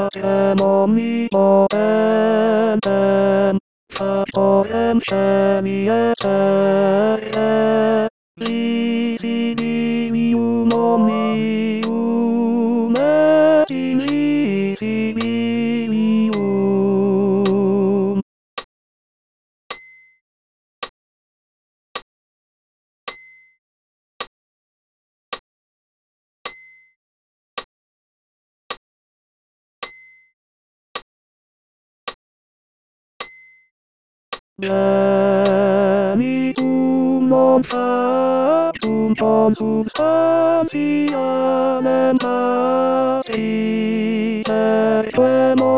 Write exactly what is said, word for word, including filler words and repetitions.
demon i potentem, stworem ziemi eterie, visibilium omnium et invisibilium. Genitum non factum consubstantiam empati, terque